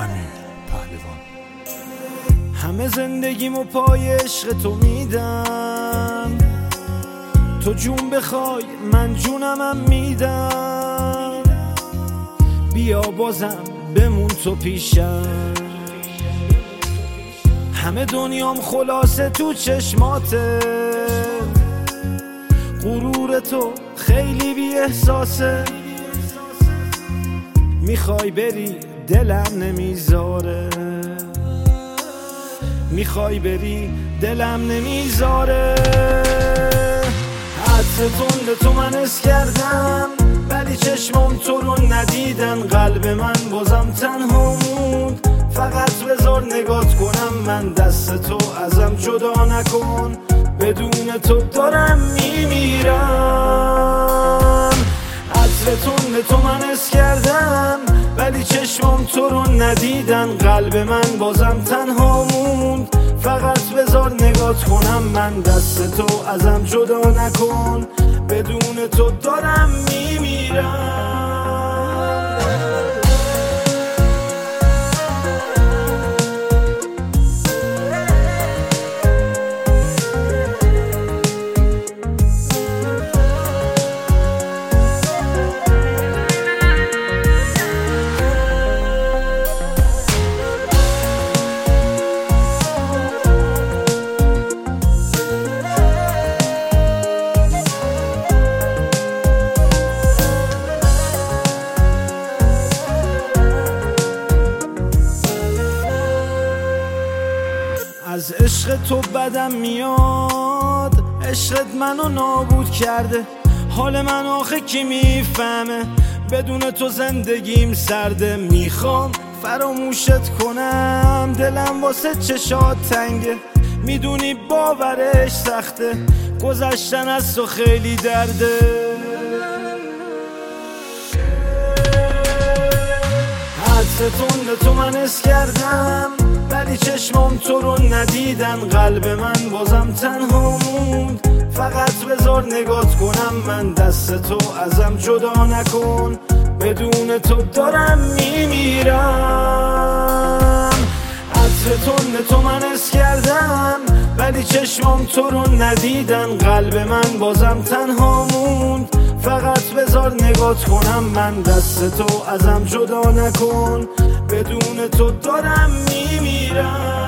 امین پهلوان. همه زندگیمو پای عشق تو میدم، تو جون بخوای من جونمم میدم، بیا بازم بمون تو پیشم. همه دنیام خلاصه تو چشماته، غرور تو خیلی بی احساسه، میخوای بری دلم نمیذاره، میخوای بری دلم نمیذاره. عطر تند تو من حس کردم ولی چشمام تو رو ندیدن، قلب من بازم تنها موند، فقط بذار نگات کنم من، دست تو ازم جدا نکن، بدون تو دارم میمیرم. عطر تند تو من حس کردم ولی چشمام تو رو ندیدن، قلب من بازم تنها موند، فقط بذار نگات کنم من، دست تو ازم جدا نکن، بدون تو دارم میمیرم. از عشق تو بدم میاد، عشقت منو نابود کرده، حال من آخه کی میفهمه، بدون تو زندگیم سرده، میخوام فراموشت کنم، دلم واسه چشات تنگه، میدونی باورش سخته، گذشتن از تو خیلی درده. عطر تند تو من حس کردم ولی چشمام تو رو ندیدن، قلب من بازم تنها موند، فقط بذار نگات کنم من، دست تو ازم جدا نکن، بدون تو دارم میمیرم. عطر تند تو من حس کردم ولی چشمام تو رو ندیدن، قلب من بازم تنها موند، فقط بذار نگات کنم من، دست تو ازم جدا نکن، بدون تو دارم میمیرم.